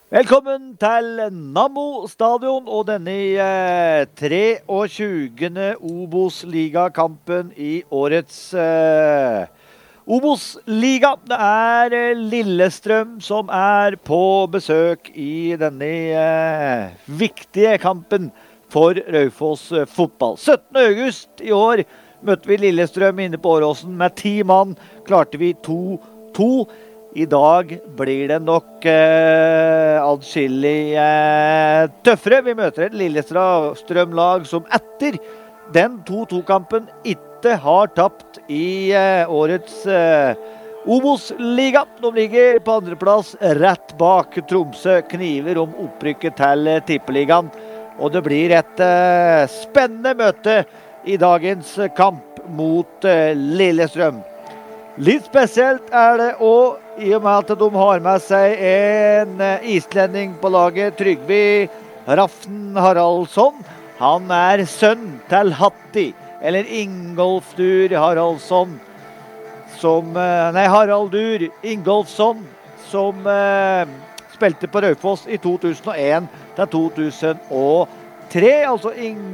Velkommen til Nammo stadion og denne 23. Obos-ligakampen i årets Obos-liga. Det er Lillestrøm som er på besøk i denne viktige kampen for Raufoss fotball. 17. august i år møtte vi Lillestrøm inne på Åråsen med 10 mann. Klarte vi 2-2. I dag blir det nok adskillig tøffere. Vi møter et Lillestrøm-lag som etter den 2-2-kampen ikke har tapt i årets Obos-liga. De ligger på andreplass rett bak Tromsø, kniver om opprykket til Tippeligaen. Og det blir et spennende møte i dagens kamp mot Lillestrøm. Litt spesielt er det også, i og med at de har med seg en islending på laget, Trygve Raften Haraldsson. Han er sønn til Hatti, eller Ingolfdur Haraldsson, Haraldur Ingolfsson, som spilte på Raufoss i 2001 til 2003, altså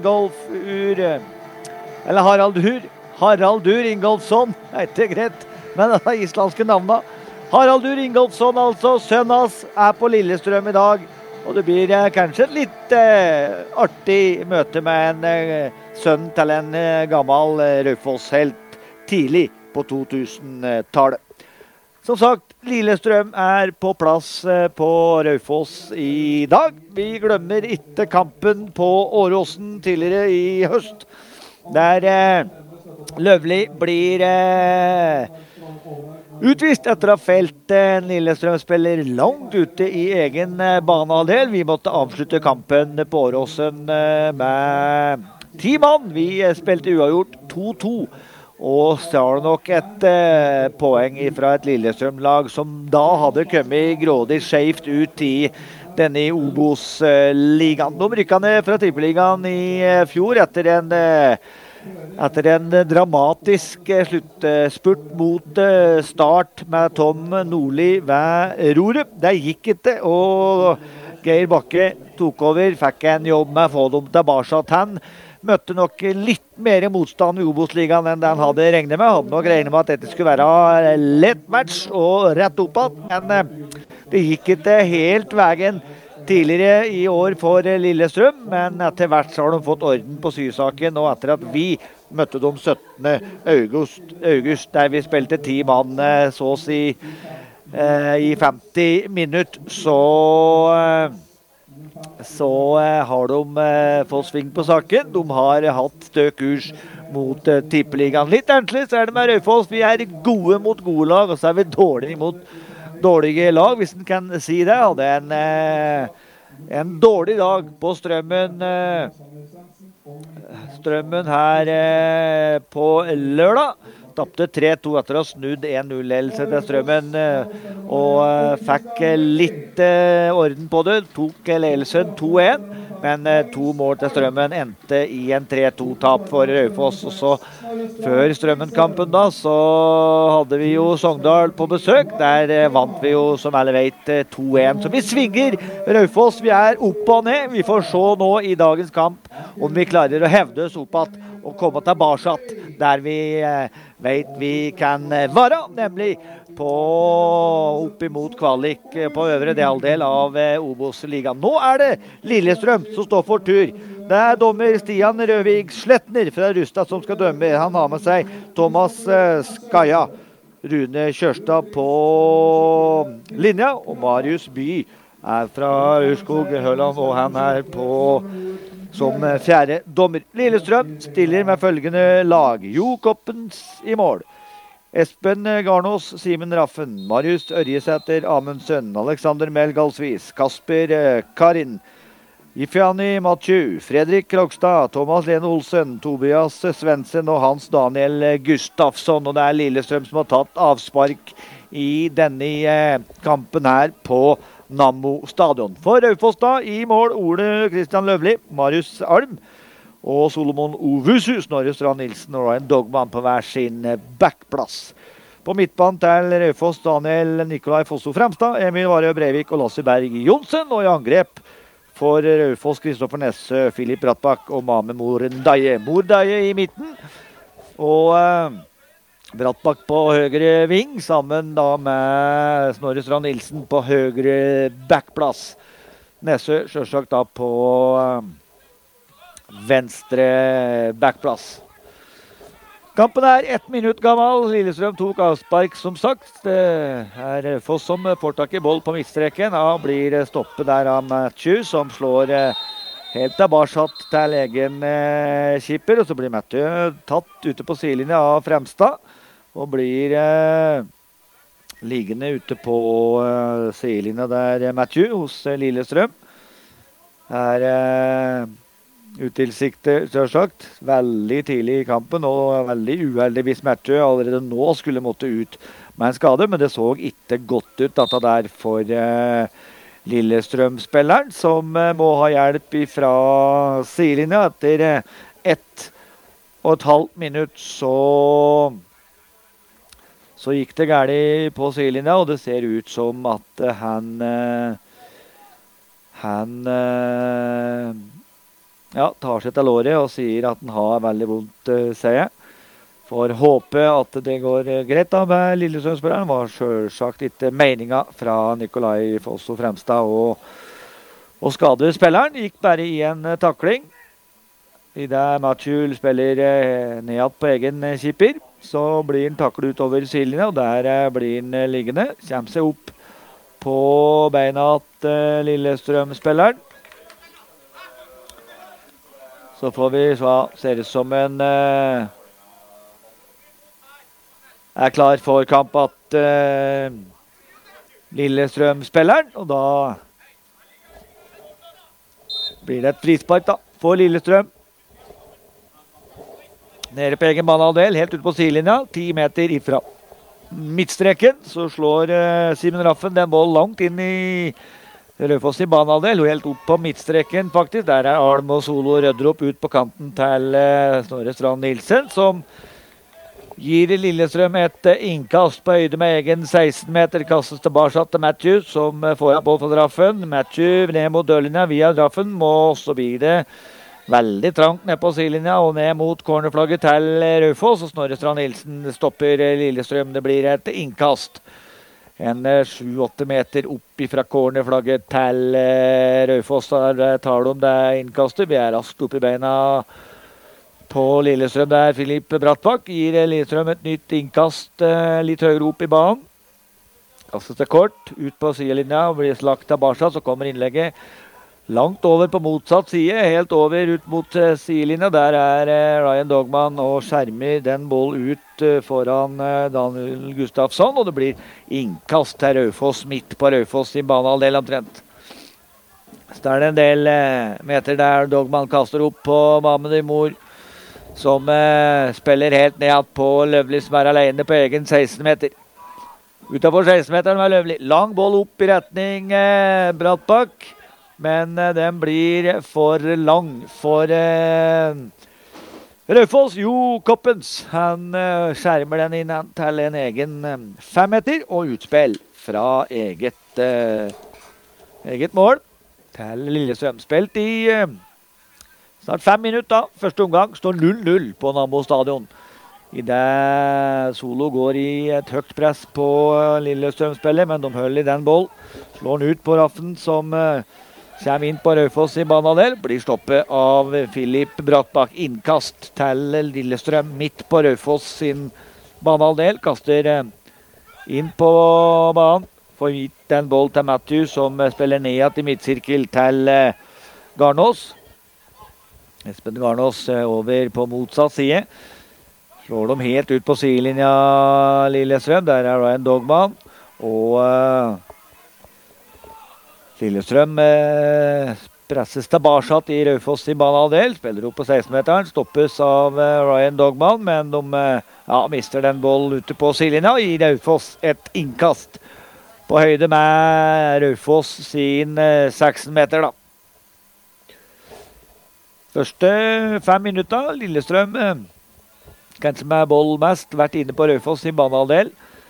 Haraldur Ingolfsson, det er ikke greit, men det er islandske navnet. Haraldur Ingolfsson, altså sønn hans, er på Lillestrøm i dag, og det blir kanskje et litt artig møte med en sønn til en gammel Raufoss-helt tidlig på 2000-tallet. Som sagt, Lillestrøm er på plass på Raufoss i dag. Vi glemmer ikke kampen på Åråsen tidligere i høst, der Løvli blir utvist etter å ha felt en Lillestrøm-spiller langt ute i egen banehalvdel. Vi måtte avslutte kampen på Åråsen med 10 mann. Vi spilte uavgjort 2-2 og stjal nok et poeng fra et Lillestrøm-lag som da hadde kommet grådig skjevt ut i denne Obos-ligaen. De rykket ned fra Tippeligaen i fjor etter en dramatisk sluttspurt mot Start med Tom Nordli ved roret. Det gikk ikke, og Geir Bakke tok over, fikk en jobb med å få dem tilbake. Han møtte nok litt mer motstand i Obos-ligaen enn det han hadde regnet med. Han hadde nok regnet med at dette skulle være lett match og rett oppad, men det gikk ikke helt veien tidligere i år for Lillestrøm, men etter hvert så har de fått orden på sysaken, og etter at vi møtte dem 17. august, der vi spilte 10 mann så å si i 50 minutter, så har de fått sving på saken. De har hatt stø kurs mot Tippeligaen. Litt endelig så er det med Raufoss. Vi er gode mot gode lag, og så er vi dårlige mot dårlige lag, hvis en kan si det. Hadde en dårlig dag på Strømmen her på lørdag. Tapte 3-2 etter å ha snudd 1-0-ledelse til Strømmen, og fikk litt orden på det. Tok ledelsen 2-1, men 2 mål til Strømmen endte i en 3-2-tap for Raufoss. Og så før Strømmen-kampen da, så hadde vi jo Sogndal på besøk. Der vant vi jo, som alle vet, 2-1. Så vi svinger Raufoss, vi er opp og ned. Vi får se nå i dagens kamp om vi klarer å hevde oss opp at og komme tilbake der vi vet vi kan være, nemlig opp imot kvalik på øvre del av Obos-ligaen. Nå er det Lillestrøm som står for tur. Det er dommer Stian Røvig Slettner fra Rustad som skal dømme. Han har med seg Thomas Skaja, Rune Kjørstad på linja, og Marius By er fra Urskog Høland, og han er som 4. dommer. Lillestrøm stiller med følgende lag: Jo Koppens i mål, Espen Garnås, Simen Raffen, Marius Ørjesæter Amundsen, Alexander Melgalsvis, Kasper Karin, Ifjani Mathieu, Fredrik Krogstad, Thomas Lene Olsen, Tobias Svendsen og Hans Daniel Gustafsson. Og det er Lillestrøm som har tatt avspark i denne kampen her på Nammo stadion. For Raufoss da, i mål Ole Kristian Løvli, Marius Alm og Solomon Ovusu, Snorre Strand Nilsen og Ryan Dogman på hver sin backplass. På midtbanen til Raufoss, Daniel Nikolai Fosso Fremstad, Emil Varø Breivik og Lasse Berg Jonsen. Og i angrep for Raufoss, Kristoffer Nesse, Filip Brattbakk og Mame Mordaye. Mordaye i midten. Og Brattbakk på høyre ving, sammen da med Snorre Strand Nilsen på høyre backplass. Nesse selvsagt da på venstre backplass. Kampen er 1 minutt gammel. Lillestrøm tok avspark, som sagt. Det er Foss som får tak i boll på midtstreken. Da blir stoppet der av Matthew, som slår helt tilbake til egen skipper. Og så blir Matthew tatt ute på sidelinja av Fremstad. Og blir liggende ute på sidelinja der, Matthew, hos Lillestrøm. Utilsiktet, selvsagt. Veldig tidlig i kampen, og veldig uheldig hvis Matthew allerede nå skulle måtte ut med en skade, men det så ikke godt ut dette der for Lillestrøm-spilleren, som må ha hjelp fra sidelinja. Etter 1,5 minutt så gikk det galt på sidelinja, og det ser ut som at han tar seg til låret og sier at han har veldig vondt, sier jeg. For håpe at det går greit da med Lillestrøm-spilleren. Var selvsagt ikke meningen fra Nikolai Fosso Fremstad å skade spilleren. Gikk bare i en takling. I det Matthew spiller nedad på egen skipper, så blir han taklet utover sidelinja, og der blir han liggende. Kommer seg opp på beina til Lillestrøm-spilleren. Så får vi ser det som en er klar for kamp at Lillestrøm-spilleren, og da blir det et frispark da for Lillestrøm. Nede på egen banehalvdel, helt ut på sidelinja, 10 meter ifra midtstreken, så slår Simen Raffen den bollen langt inn i Raufoss i banehalvdel, og helt opp på midtstreken faktisk. Der er Alm og Solo rødder opp ut på kanten til Snorre Strand Nilsen, som gir Lillestrøm et innkast på høyde med egen 16 meter. Kastes tilbake til Matthew, som får av boll fra Draffen. Matthew ned mot dørlinja via Draffen, og så blir det veldig trangt ned på sidelinja og ned mot cornerflagget til Raufoss, og Snorre Strand Nilsen stopper Lillestrøm. Det blir et innkast. En 7-8 meter opp fra cornerflagget til Raufoss. Der tar de det innkastet. Vi er raskt opp i beina på Lillestrøm der. Filip Brattbakk gir Lillestrøm et nytt innkast litt høyere opp i banen. Kastes det kort ut på sidelinja og blir slagt tilbake, så kommer innlegget langt over på motsatt side, helt over ut mot sidelinja. Der er Ryan Dogman og skjermer den boll ut foran Daniel Gustafsson, og det blir innkast til Raufoss, midt på Raufoss i banehalvdel omtrent. Så er det en del meter der Dogman kaster opp på Mamed Mor, som spiller helt ned på Løvli, som er alene på egen 16 meter. Utenfor 16-meteren var Løvli. Lang boll opp i retning Brattbakk. Men den blir for lang for Raufoss. Jo Koppens, han skjermer den inn til en egen 5 meter, og utspill fra eget mål til Lillestrøm. Spilt i snart 5 minutter. Første omgang står 0-0 på Nammo stadion. I det Solo går i et høyt press på Lillestrøm-spillet, men de holder i den boll. Slår den ut på Raffen, som kommer inn på Raufoss i banehalvdel. Blir stoppet av Filip Brattbakk. Innkast til Lillestrøm midt på Raufoss sin banehalvdel. Kaster inn på banen. Får gitt en boll til Matthew, som spiller ned i midtsirkel til Garnås. Espen Garnås over på motsatt side. Slår dem helt ut på sidelinja Lillestrøm. Der er Ryan Dogman. Og Lillestrøm presses tilbake i Raufoss i banehalvdel. Spiller opp på 16-meteren. Stoppes av Ryan Dogman, men de mister den bollen ute på sidelinja. I Raufoss et innkast på høyde med Raufoss sin 16 meter da. Første 5 minutter. Lillestrøm kanskje med boll mest vært inne på Raufoss i banehalvdel.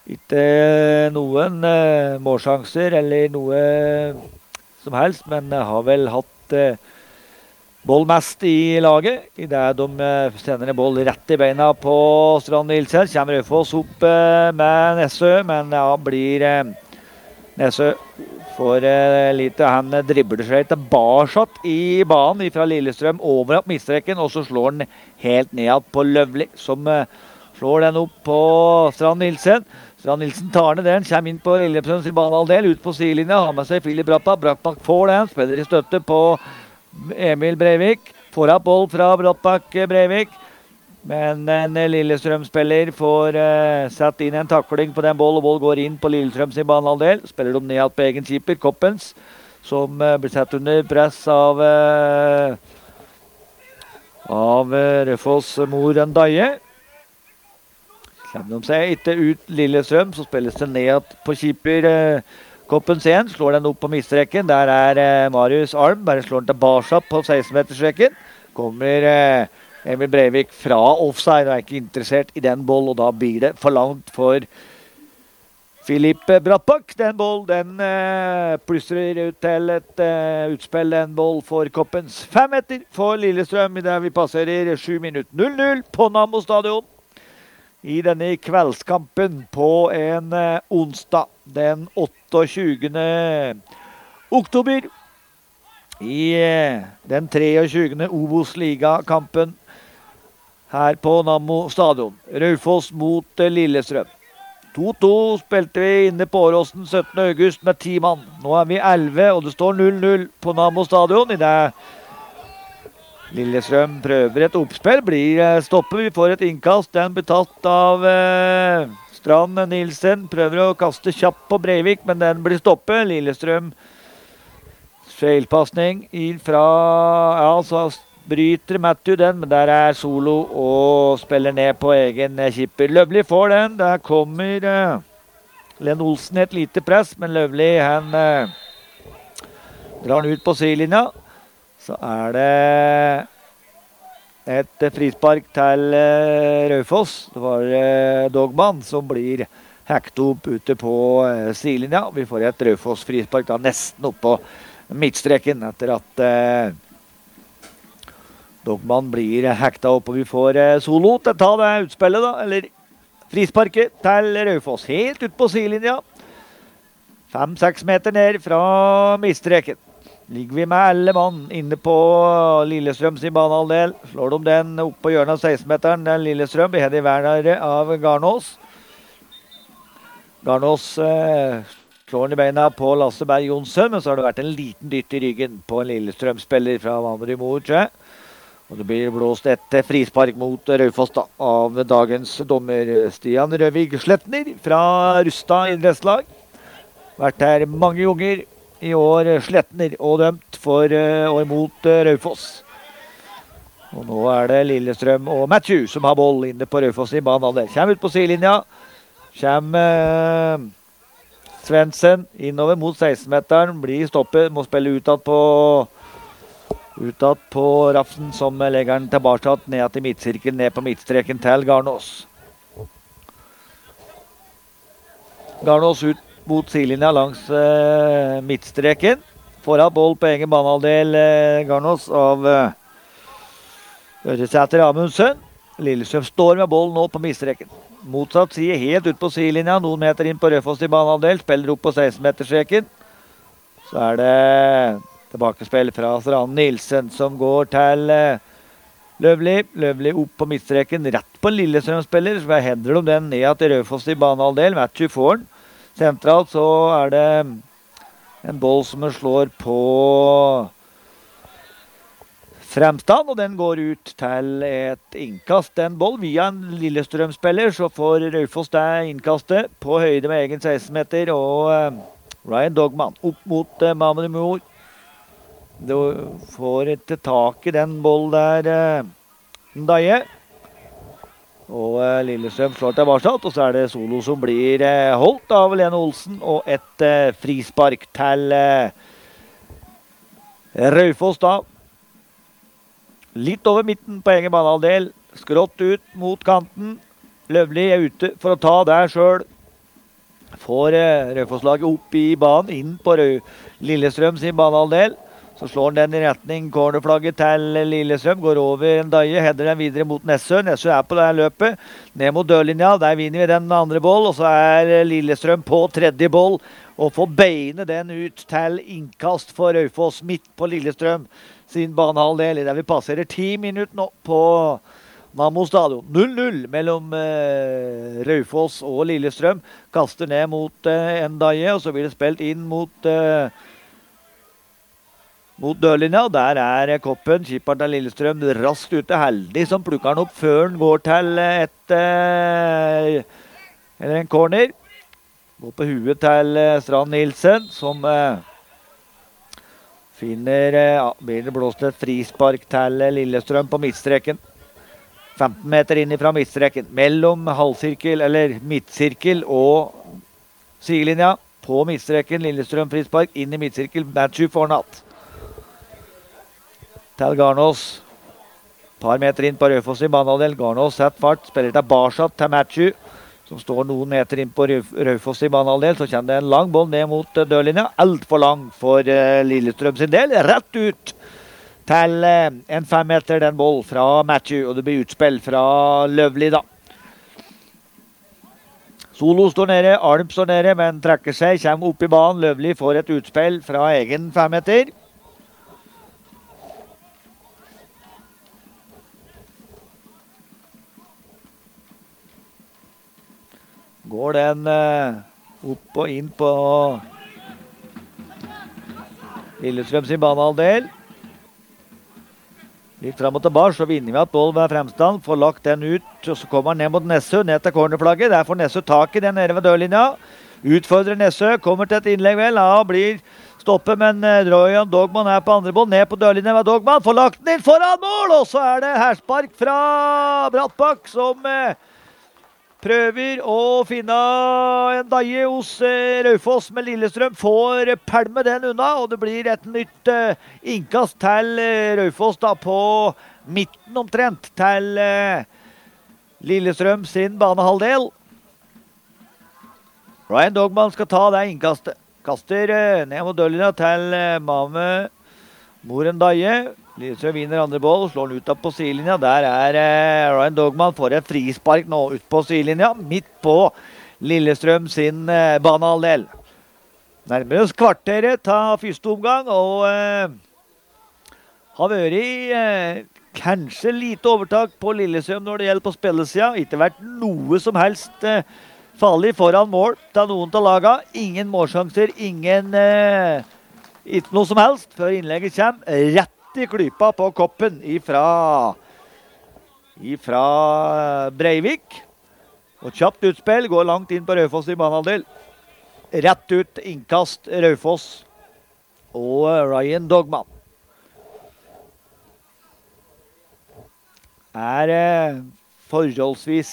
Ikke noen målsjanser eller noe som helst, men har vel hatt boll mest i laget. I det de sender en boll rett i beina på Strand Nilsen. Kommer Raufoss opp med Nessø, men ja, blir Nessø får lite. Han dribler seg tilbake i banen fra Lillestrøm over opp midtstreken, og så slår han helt ned på Løvli, som slår den opp på Strand Nilsen. Strand Nilsen tar ned den, kommer inn på Lillestrøms banehalvdel, ut på sidelinja, har med seg Filip Brattbakk. Brattbakk får den, spiller i støtte på Emil Breivik. Får opp boll fra Brattbakk Breivik. Men en Lillestrøm-spiller får satt inn en takling på den boll, og boll går inn på Lillestrøms banehalvdel. Spiller de ned på egen keeper, Koppens, som blir satt under press av Raufoss Moren Daie. Kommer de seg ikke ut Lillestrøm, så spilles det ned på keeper Koppens igjen. Slår den opp på midtstreken. Der Marius Alm, bare slår den tilbake på 16-meterstreken. Kommer Emil Breivik fra offside og er ikke interessert i den boll, og da blir det for langt for Filip Brattbakk. Den boll, den plystrer ut til et utspill. En boll for Koppens. 5 meter for Lillestrøm i det vi passerer 7 minutter. 0-0 på Nammo stadion. I denne kveldskampen på en onsdag den 28. oktober i den 23. Obos-liga-kampen her på Nammo stadion. Raufoss mot Lillestrøm. 2-2 spilte vi inne på Åråsen 17. august med 10 mann. Nå er vi 11, og det står 0-0 på Nammo stadion. I det Lillestrøm prøver et oppspill, blir stoppet. Vi får et innkast. Den blir tatt av Strand Nilsen. Prøver å kaste kjapp på Breivik, men den blir stoppet. Lillestrøm feilpasning fra, ja, så bryter Matthew den, men der er Solo og spiller ned på egen keeper. Løvli får den. Der kommer Len Olsen i et lite press, men Løvli han drar den ut på sidelinja. Så er det et frispark til Raufoss. Det var Dogman som blir hackt opp ute på sidelinja. Vi får et Raufoss frispark da nesten opp på midtstreken etter at Dogman blir hackta opp, og vi får Solo til å ta det utspillet da, eller frisparket til Raufoss. Helt ut på sidelinja. 5-6 meter ned fra midtstreken. Ligger vi med 11 mann inne på Lillestrøms i banehalvdel. Slår de den opp på hjørnet av 16-meteren. Den Lillestrøm blir hendt i Werner av Garnås. Garnås slår den i beina på Lasse Berg Jonsson, men så har det vært en liten dytt i ryggen på en Lillestrøm-spiller fra Vanderøy Mor. Og det blir blåst et frispark mot Raufoss da, av dagens dommer Stian Røvig Sletner fra Rustad idrettslag. Vært her mange ganger. I år Sletner og dømt for og imot Raufoss. Og nå er det Lillestrøm og Matthew som har boll inne på Raufoss i banen. Kjem ut på sidelinja. Kjem Svendsen innover mot 16-meteren. Blir stoppet, må spille utad på Rafsen, som legger den tilbake ned til midtsirkelen, ned på midtstreken til Garnås. Garnås ut mot sidelinja langs midtstreken. Får av boll på egen banehalvdel Garnås av Øresæter Amundsen. Lillestrøm står med boll nå på midtstreken. Motsatt side helt ut på sidelinja, noen meter inn på Raufoss i banehalvdel. Spiller opp på 16-meterstreken. Så er det tilbakespill fra Strand Nilsen som går til Løvli. Løvli opp på midtstreken, rett på Lillestrøm-spiller. Så hender de den ned til Raufoss i banehalvdel. Matthew får den. Sentralt så er det en boll som slår på Fremstad, og den går ut til et innkast. En boll via en Lillestrøm-spiller, så får Raufoss det innkastet på høyde med egen 16-meter, og Ryan Dogman opp mot Mamene Mor. Du får ikke tak i den boll der, Daie. Og Lillestrøm slår tilbake, og så er det Solo som blir holdt av Lene Olsen, og et frispark til Raufoss da. Litt over midten på egen banehalvdel, skrått ut mot kanten. Løvli er ute for å ta der selv. får Raufoss-laget opp i banen, inn på Lillestrøm sin banehalvdel. Så slår den i retning cornerflagget til Lillestrøm, går over en daie, header den videre mot Nessø. Nessø på det løpet, ned mot dørlinja, der vinner vi den andre boll, og så Lillestrøm på tredje boll, og får beine den ut til innkast for Raufoss, midt på Lillestrøm sin banehalvdel, der vi passerer 10 minutter nå på Nammo stadion. 0-0 mellom Raufoss og Lillestrøm, kaster ned mot en daie, og så blir det spilt inn mot dørlinja, og der koppen, keeperen til Lillestrøm, raskt ute, heldig som plukker den opp før den går til en corner. Går på huet til Strand Nilsen, som blir det blåst et frispark til Lillestrøm på midtstreken. 15 meter inn fra midtstreken, mellom halvsirkel, eller midtsirkel og sidelinja. På midtstreken, Lillestrøm frispark, inn i midtsirkel, Matthew Fornat. Til Garnås, par meter inn på Raufoss i banehalvdel. Garnås setter fart, spiller tilbake til Matthew, som står noen meter inn på Raufoss i banehalvdel. Så kommer det en lang boll ned mot dørlinja, alt for lang for Lillestrøm sin del, rett ut til en 5 meter den boll fra Matthew, og det blir utspill fra Løvli da. Solo står nede, Alm står nede, men trekker seg, kommer opp i banen. Løvli får et utspill fra egen 5 meter. Går den opp og inn på Lillestrøm sin banehalvdel. Litt frem og tilbake, så vinner vi at boll ved fremstand. Får lagt den ut, og så kommer han ned mot Nessø, ned til cornerflagget. Der får Nessø tak i den nede ved dørlinja. Utfordrer Nessø, kommer til et innlegg vel. Ja, blir stoppet, men Royan Dogman på andre boll. Ned på dørlinja ved Dogman. Får lagt den inn foran mål, og så det herspark fra Brattbakk, som prøver å finne en daie hos Raufoss, men Lillestrøm får pælme den unna, og det blir et nytt innkast til Raufoss da på midten omtrent til Lillestrøm sin banehalvdel. Ryan Dogman skal ta det innkastet. Kaster ned mot dørlinja til Mame Moren daie. Lillestrøm vinner andre boll, slår den ut på sidelinja. Der Ryan Dogman får et frispark nå ut på sidelinja, midt på Lillestrøm sin banehalvdel. Nærmere oss kvarteret ta første omgang, og har vært kanskje lite overtak på Lillestrøm når det gjelder på spillesida. Ikke vært noe som helst farlig foran mål til noen til laga. Ingen målsjanser, ikke noe som helst før innlegget kommer. Rett i klypa på koppen ifra Breivik. Og kjapt utspill, går langt inn på Raufoss i banehalvdel. Rett ut, innkast Raufoss og Ryan Dogman. Forholdsvis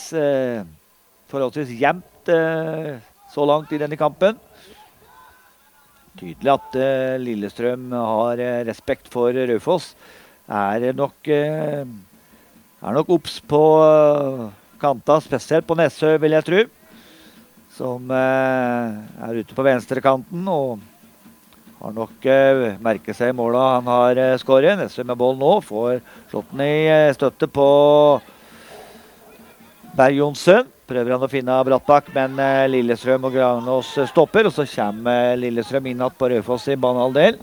jevnt så langt i denne kampen. Tydelig at Lillestrøm har respekt for Raufoss. Nok obs på kanta, spesielt på Nessø, vil jeg tro. Som ute på venstre kanten, og har nok merket seg målet han har skåret. Nessø med boll nå, får slått den i støtte på Berg Jonsen. Prøver han å finne Brattbakk, men Lillestrøm og Granås stopper, og så kommer Lillestrøm inn på Raufoss i banehalvdel.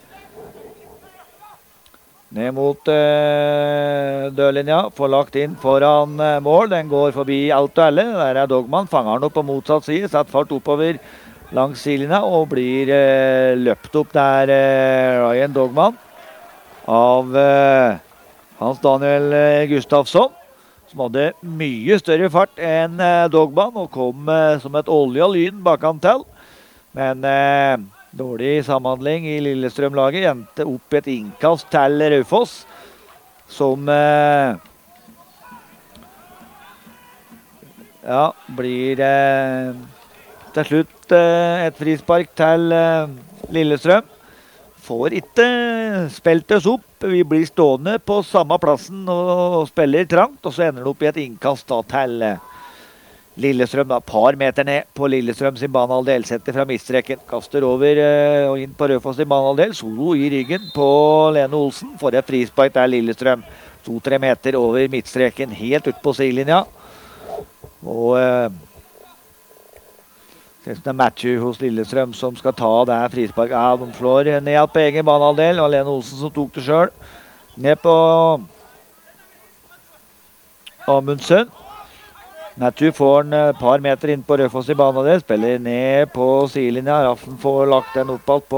Ned mot dørlinja, får lagt inn foran mål. Den går forbi alt og alle. Der Dogman, fanger han opp på motsatt side, satt fart oppover langs sidelinja, og blir løpt opp der Ryan Dogman av Hans Daniel Gustafsson, som hadde mye større fart enn Dogman, og kom som et olje og lyn bakan til. Men dårlig samhandling i Lillestrøm-laget, endte opp et innkast til Raufoss, som blir til slutt et frispark til Lillestrøm. Får ikke spilt oss opp. Vi blir stående på samme plassen og spiller trangt, og så ender det opp i et innkast da, til Lillestrøm da, par meter ned på Lillestrøm sin banehalvdel, setter fra midtstreken, kaster over og inn på Raufoss sin banehalvdel, solo i ryggen på Lene Olsen, for et frispark der Lillestrøm, 2-3 meter over midtstreken, helt ut på sidelinja, og det er Matthew hos Lillestrøm som skal ta det her frispark, ja, de slår ned på egen banehalvdel, og Lene Olsen som tok det selv, ned på Amundsen. Matthew får en par meter inn på Raufoss i banehalvdel, spiller ned på sidelinja, Raffen får lagt den opp alt på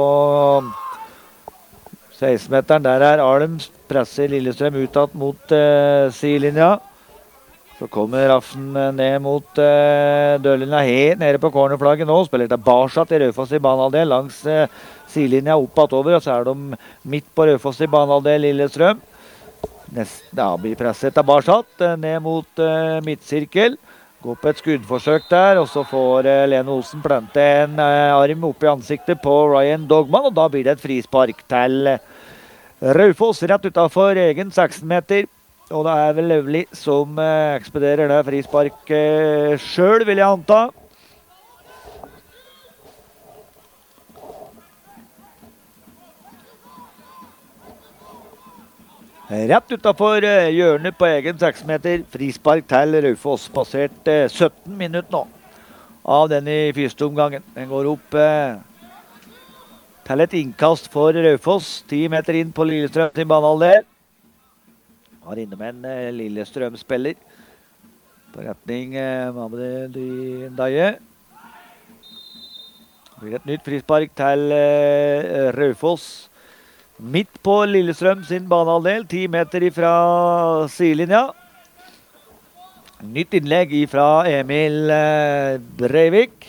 16-meteren, der Arlem, presser Lillestrøm utad mot sidelinja. Så kommer Raffen ned mot dørlinja, helt nede på cornerflagget nå, spiller tilbake til Raufoss i banehalvdel, langs sidelinja oppad over, og så de midt på Raufoss i banehalvdel Lillestrøm. Da blir presset tilbake, ned mot midtsirkel. Går på et skuddforsøk der, og så får Lene Olsen plante en arm opp i ansiktet på Ryan Dogman, og da blir det et frispark til Raufoss rett utenfor egen 16-meter. Og det er vel Løvli som ekspederer det frispark selv, vil jeg anta. Rett utenfor hjørnet på egen 6-meter, frispark til Raufoss, passert 17 minutter nå av den i første omgangen. Den går opp til et innkast for Raufoss, 10 meter inn på Lillestrøm til banehalvdel. Har innom en Lillestrøm-spiller på retning Mohamed Ndaye. Det blir et nytt frispark til Raufoss. Midt på Lillestrøm sin banehalvdel, 10 meter ifra sidelinja. Nytt innlegg ifra Emil Breivik.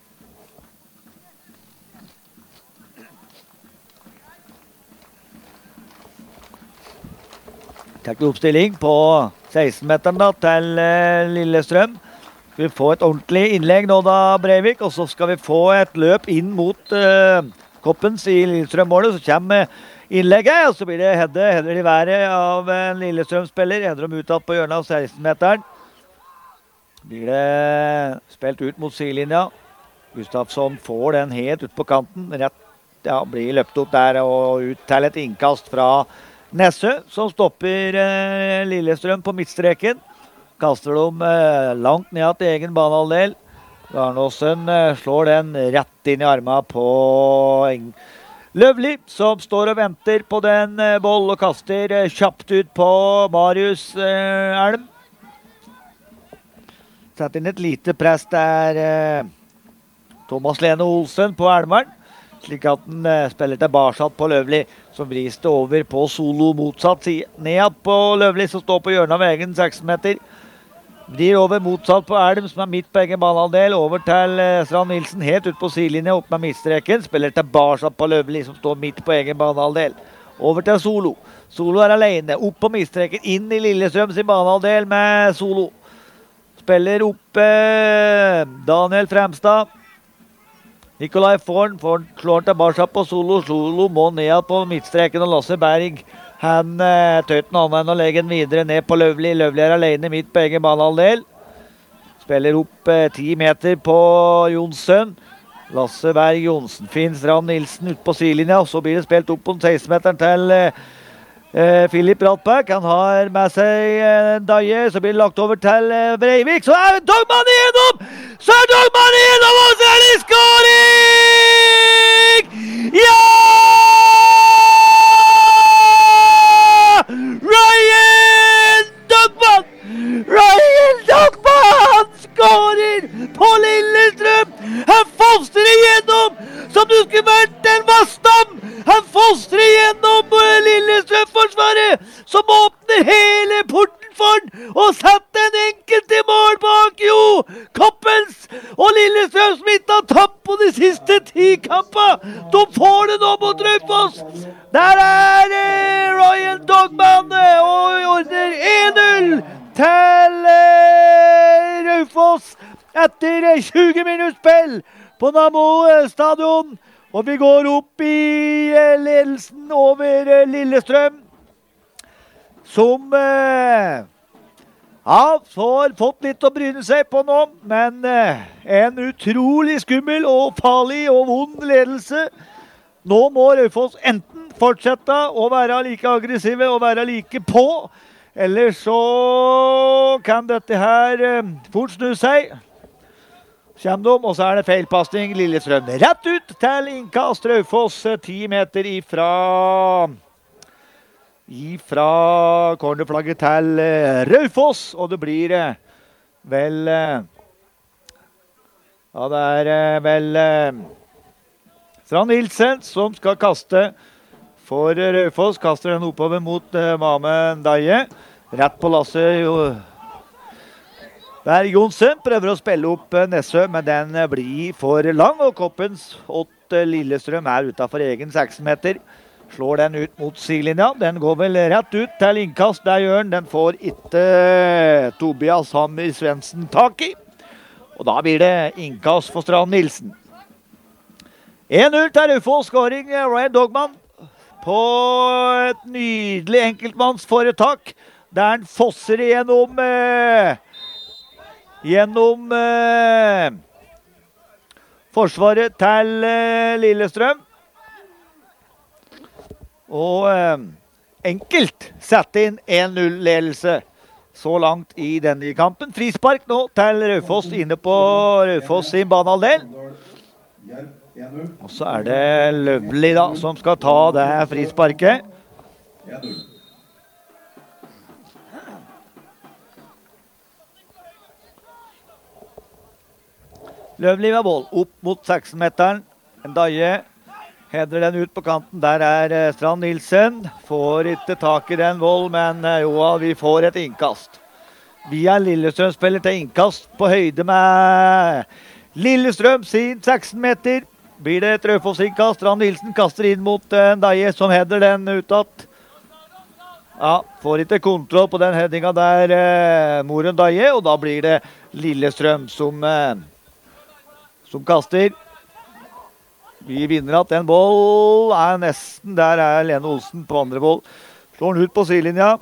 Teknisk oppstilling på 16-meteren da, til Lillestrøm. Skal vi få et ordentlig innlegg nå da, Breivik, og så skal vi få et løp inn mot Koppens i Lillestrøm-målet, så kommer innlegget, og så blir det header i været av en Lillestrøm-spiller, header dem utad på hjørnet av 16-meteren. Blir det spilt ut mot sidelinja. Gustafsson får den helt ut på kanten, blir løpt opp der og ut til et innkast fra Nessø, som stopper Lillestrøm på midtstreken. Kaster dem langt ned til egen banehalvdel. Garnåsen slår den rett inn i armen på Løvli, som står og venter på den boll og kaster kjapt ut på Marius Elm. Sett inn et lite press der Thomas Lene Olsen på Elmeren, slik at den spiller tilbake på Løvli, som vris det over på solo motsatt side. Ned på Løvli, som står på hjørnet av egen 16-meter. Vrir over motsatt på Elm, som midt på egen banehalvdel, over til Strand Nilsen, helt ut på sidelinja, opp med midtstreken, spiller tilbake på Løvli, som står midt på egen banehalvdel. Over til Solo. Solo alene, opp på midtstreken, inn i Lillestrøm sin banehalvdel med Solo. Spiller opp Daniel Fremstad. Nikolai Forn slår tilbake på Solo. Solo må ned på midtstreken, og Lasse Berg han tøyten anvendt og legger den videre ned på Løvli. Løvli alene midt på egen banehalvdel. Spiller opp 10 meter på Jonsson. Lasse Berg Jonsen finner Strand Nilsen ut på sidelinja. Så blir det spilt opp på 16-meteren til Filip Rattberg. Han har med seg Ndaye. Så blir det lagt over til Breivik. Så er Dogman igjennom! Så er Dogman igjennom, og så er det skåring! Ja! Ryan Dogman skårer på Lillestrøm! Han fostrer igjennom som du skulle vært en Vastam! Han fostrer igjennom Lillestrøm-forsvaret, som åpner hele porten for den og setter en enkelt i mål bak Koppels og Lillestrøm som ikke har tapt på de siste 10 kampene. De får det nå mot Raufoss. Der er Ryan Dogman og ordner 1-0 til Raufoss etter 20 minutter spill på Nammo stadion. Og vi går opp i ledelsen over Lillestrøm, som Ja, får fått litt å bryne seg på nå, men en utrolig skummel og farlig og vond ledelse. Nå må Raufoss enten fortsette å være like aggressive og være like på, eller så kan dette her fort snu seg. Kjem de, og så det feilpassning. Lillestrøm rett ut til innkast. Raufoss 10 meter ifra cornerflagget til Raufoss, og det blir vel ja, det vel Strand Nilsen som skal kaste for Raufoss. Kaster den oppover mot Mamen Daje. Rett på lasset der Jonsen prøver å spille opp Nessø, men den blir for lang, og Koppens 8 Lillestrøm utenfor egen 16 meter. Slår den ut mot sidelinja. Den går vel rett ut til innkast. Der gjør den. Den får ikke Tobias Hammer Svendsen tak i. Og da blir det innkast for Strand Nilsen. 1-0 til Raufoss. Skåring Ryan Dogman på et nydelig enkeltmannsforetak. Der han fosser gjennom forsvaret til Lillestrøm. Og enkelt sette inn 1-0-ledelse så langt i denne kampen. Frispark nå til Raufoss inne på Raufoss sin banehalvdel. Og så det Løvli da som skal ta det frisparket. Løvli med boll opp mot 16-meteren. En Daje hedrer den ut på kanten. Der Strand Nilsen. Får ikke tak i den boll, men vi får et innkast. Vi Lillestrøm spiller til innkast på høyde med Lillestrøm sin 16 meter. Blir det et Raufoss-innkast. Strand Nilsen kaster inn mot Daje som hedrer den utad. Ja, får ikke kontroll på den headinga der Moren Daje, og da blir det Lillestrøm som kaster. Vi vinner at en boll nesten. Der Lene Olsen på andre boll. Slår den ut på sidelinja.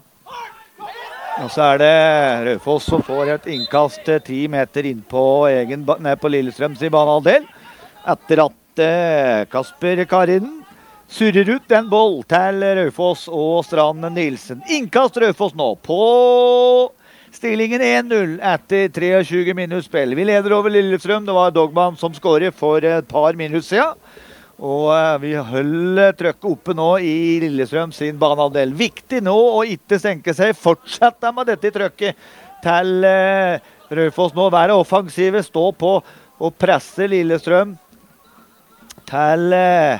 Og så det Raufoss som får et innkast 10 meter inn på Lillestrøm sin banehalvdel. Etter at Kasper Karinen surrer ut en boll til Raufoss og Strand Nilsen. Innkast Raufoss nå på stillingen 1-0 etter 23 minutter spill. Vi leder over Lillestrøm. Det var Dogman som skåret for et par minutter siden. Og vi holder trøkket oppe nå i Lillestrøm sin banehalvdel. Viktig nå å ikke senke seg. Fortsette med dette trøkket til Raufoss nå. Være offensive, stå på og presse Lillestrøm til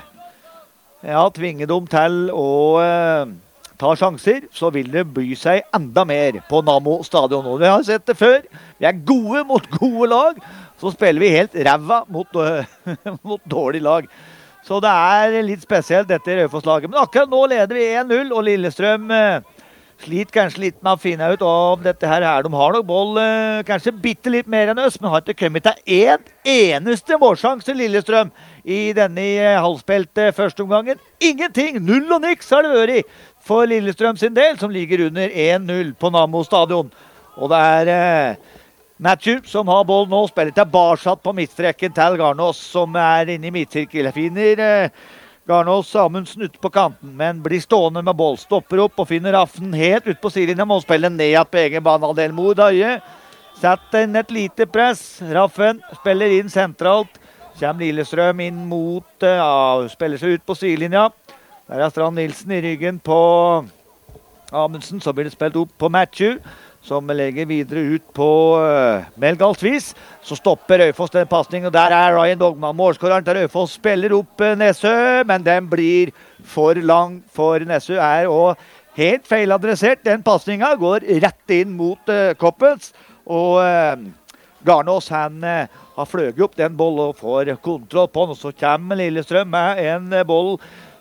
tvinge dem til å ta sjanser, så vil det by seg enda mer på Nammo stadion. Vi har sett det før. Vi gode mot gode lag, så spiller vi helt ræva mot dårlig lag. Så det litt spesielt dette Raufoss-laget. Men akkurat nå leder vi 1-0, og Lillestrøm sliter kanskje litt med å finne ut av dette her. De har nok boll, kanskje bitte litt mer enn oss, men har ikke kommet til en eneste målsjanse Lillestrøm i denne halvspilte første omgangen. Ingenting, null og niks har det vært for Lillestrøm sin del, som ligger under 1-0 på Nammo stadion. Og det Matthew som har boll nå, spiller tilbake på midtstrekken til Garnås, som inne i midtsirkel. Finner Garnås Amundsen ute på kanten, men blir stående med boll. Stopper opp og finner Raffen helt ut på sidelinja. Må spille ned på egen banehalvdel. Mo Daje setter inn et lite press. Raffen spiller inn sentralt. Kommer Lillestrøm inn mot, spiller seg ut på sidelinja. Der Strand Nilsen i ryggen på Amundsen. Så blir det spilt opp på Matthew, som legger videre ut på Melgaltvis. Så stopper Raufoss den passningen, og der Ryan Dogman. Målskåreren til Raufoss spiller opp Nessø, men den blir for lang for Nessø. Og helt feiladressert. Den passningen går rett inn mot Koppens, og Garnås har fløget opp den boll og får kontroll på den. Og så kommer Lillestrøm med en boll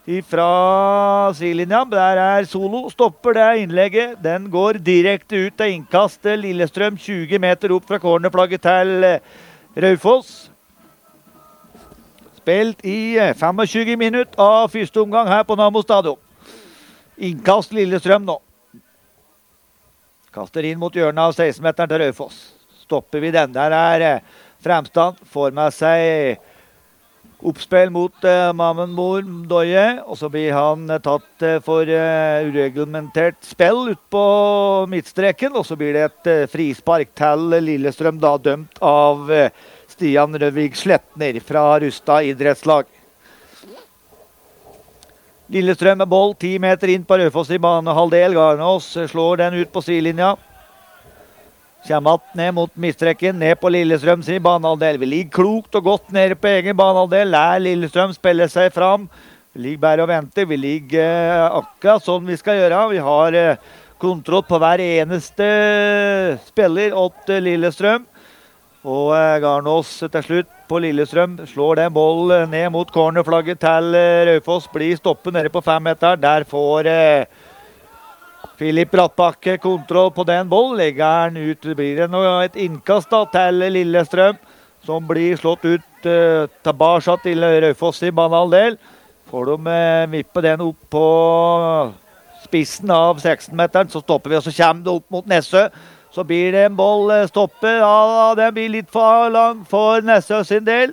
fra sidelinja. Der Solo, stopper det innlegget. Den går direkte ut av innkastet. Lillestrøm 20 meter opp fra cornerflagget til Raufoss. Spilt i 25 minutter av første omgang her på Nammo stadion. Innkast Lillestrøm nå. Kaster inn mot hjørnet av 16-meteren til Raufoss. Stopper vi den. Der Fremstand. Får med seg oppspill mot Mamen Doye. Og så blir han tatt for ureglementert spill ut på midtstreken. Og så blir det et frispark til Lillestrøm, da dømt av Stian Røvig Slettner fra Rustad idrettslag. Lillestrøm med boll 10 meter inn på Raufoss i banehalvdel. Garnås slår den ut på sidelinja. Kommer ned mot midtstreken, ned på Lillestrøm sin banehalvdel. Vi ligger klokt og godt nede på egen banehalvdel. Der Lillestrøm spiller seg fram. Vi ligger bare og venter. Vi ligger akkurat sånn vi skal gjøre. Vi har kontroll på hver eneste spiller åt Lillestrøm. Og Garnås til slutt på Lillestrøm slår den boll ned mot cornerflagget til Raufoss. Blir stoppet nede på 5 meter. Der får Filip Brattbakke kontroll på den boll. Legger den ut. Det blir et innkast da, til Lillestrøm, som blir slått ut tilbake til Raufoss i banehalvdel. Får de vippe den opp på spissen av 16-meteren, så stopper vi, og så kommer det opp mot Nessø. Så blir det en boll stoppet. Ja, den blir litt for lang for Nessø sin del.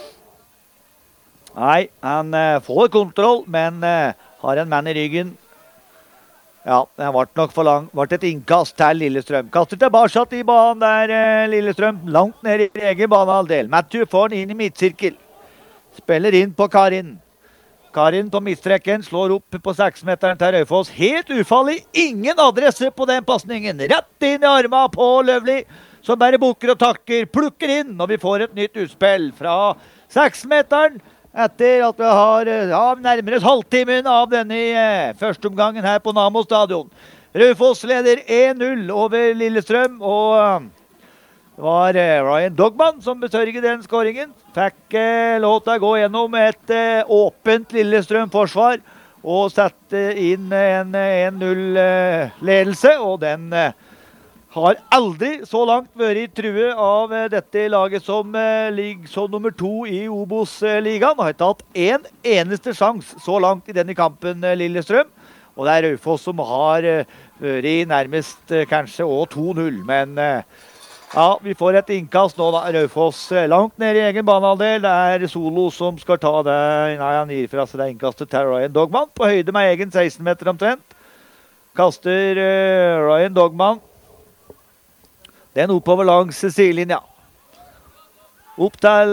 Nei, han får kontroll, men har en mann i ryggen. Ja, den ble nok for lang. Det ble et innkast til Lillestrøm. Kaster tilbake i banen der Lillestrøm. Langt ned i egen banehalvdel. Matthew får den inn i midtsirkel. Spiller inn på Karin. Karin på midtstreken slår opp på 6-meteren til Raufoss. Helt ufarlig. Ingen adresse på den passningen. Rett inn i armen på Løvli, som bare bukker og takker. Plukker inn, og vi får et nytt utspill fra 6-meteren. Etter at vi har nærmere halvtimen av denne første omgangen her på Namo stadion. Raufoss leder 1-0 over Lillestrøm, og det var Ryan Dogman som besørget den skåringen. Fikk lov til å gå gjennom et åpent Lillestrøm-forsvar og sette inn en 1-0-ledelse. Og den har aldri så langt vært i true av dette laget som ligger som nummer 2 i Obos-ligaen. Har ikke hatt en eneste sjanse så langt i denne kampen, Lillestrøm. Og det er Raufoss som har vært nærmest kanskje også 2-0, men ja, vi får et innkast nå da. Raufoss langt ned i egen banehalvdel. Det er Solo som skal ta det. Nei, han gir fra seg det innkastet til Ryan Dogman på høyde med egen 16-meter omtrent. Kaster Ryan Dogman den oppover langs sidelinja. Opp til